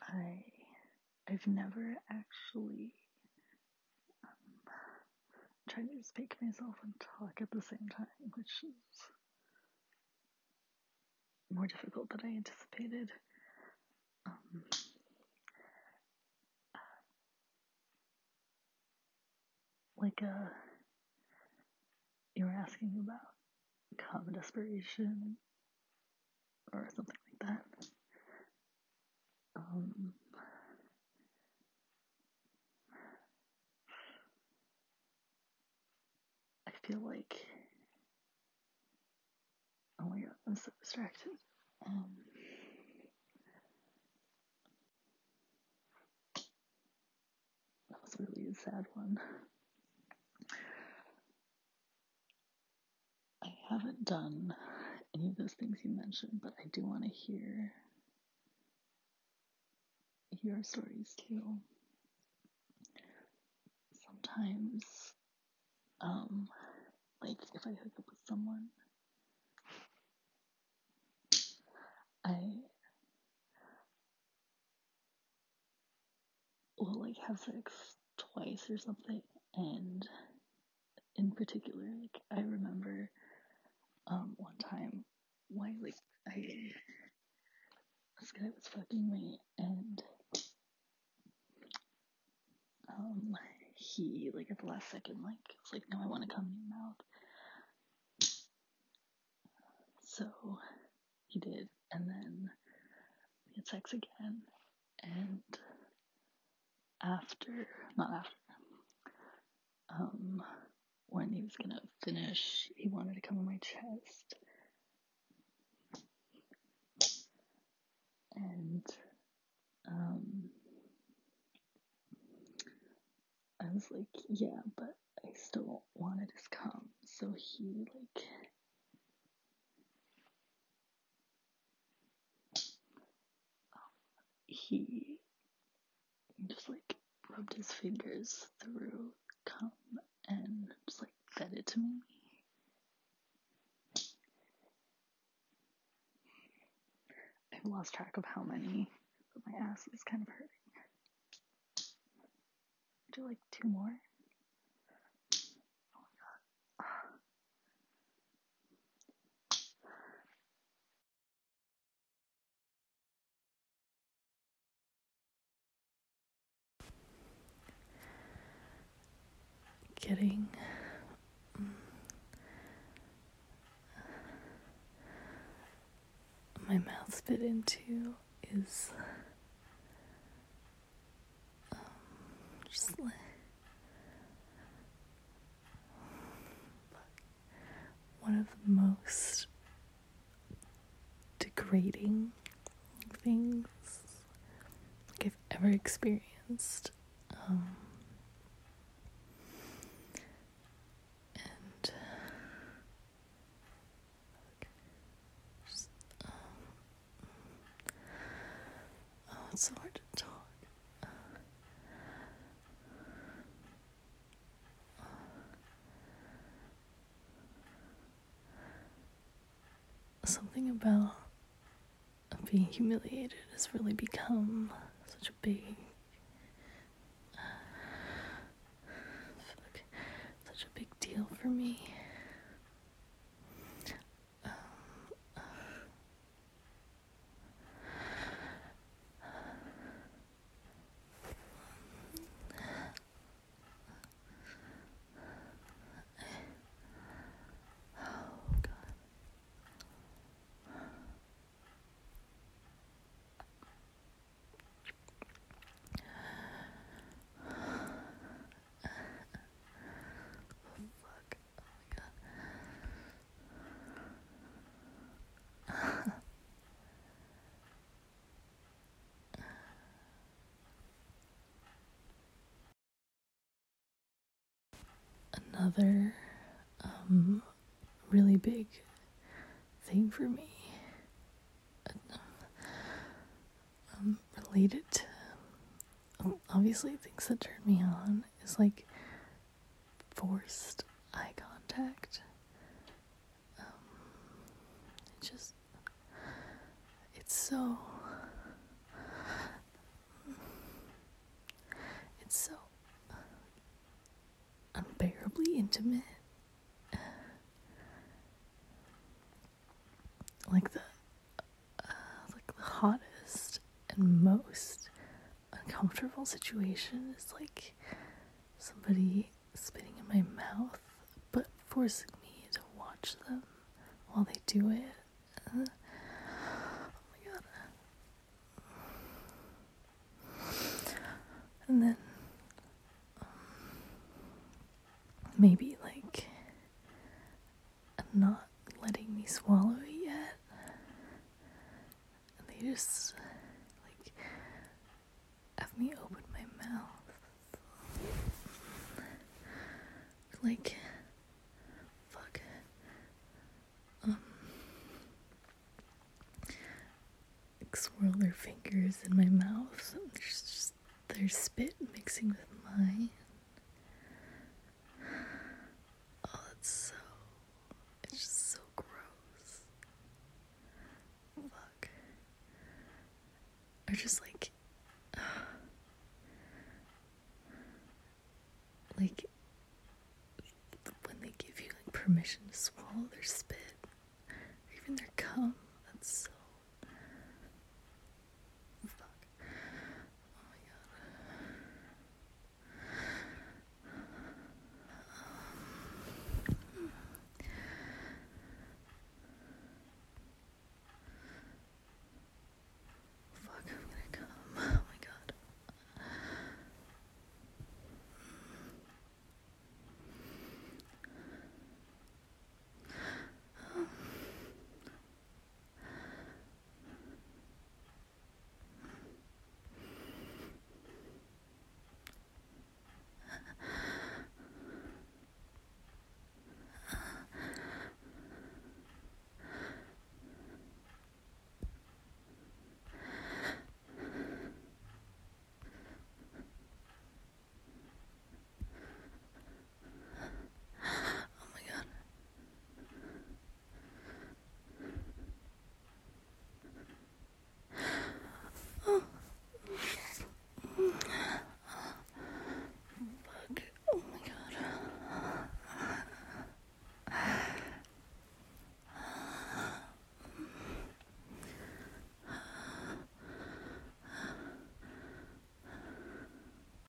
I've never actually tried to just make myself and talk at the same time, which is more difficult than I anticipated. Like, you were asking about common desperation or something like that. I feel like, oh my god, I'm so distracted. That was really a sad one. I haven't done any of those things you mentioned, but I do want to hear your stories too. Sometimes, like if I hook up with someone, I will like have sex twice or something, and in particular, like I remember one time why like this guy was fucking me, and he like at the last second like was like, no, I want to come in your mouth. So he did, and then we had sex again, and not after, when he was gonna finish, he wanted to come on my chest, and I was like, yeah, but I still wanted his cum, so he just like rubbed his fingers through cum and just like fed it to me. I've lost track of how many, but my ass is kind of hurting. Do like 2 more? Oh my god. Getting my mouth spit into is just like one of the most degrading things like I've ever experienced. And just, it's so hard to talk. Something about being humiliated has really become such a big deal for me. Another really big thing for me, related to obviously things that turn me on, is like forced eye contact. It's so intimate. Like the hottest and most uncomfortable situation is like somebody spitting in my mouth, but forcing me to watch them while they do it. Oh my god. And then maybe like not letting me swallow it yet. And they just like have me open my mouth. Like fuck. Like swirl their fingers in my mouth, so there's just their spit mixing with mine. Oh, it's just so gross. Fuck. Or just like when they give you like permission to swallow their spit, or even their cum.